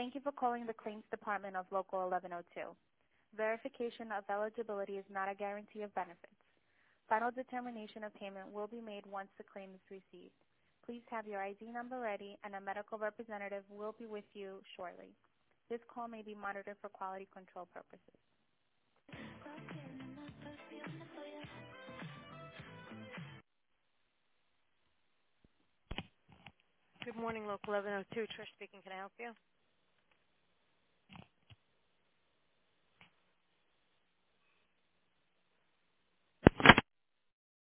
Thank you for calling the Claims Department of Local 1102. Verification of eligibility is not a guarantee of benefits. Final determination of payment will be made once the claim is received. Please have your ID number ready, and a medical representative will be with you shortly. This call may be monitored for quality control purposes. Good morning, Local 1102. Trish speaking. Can I help you?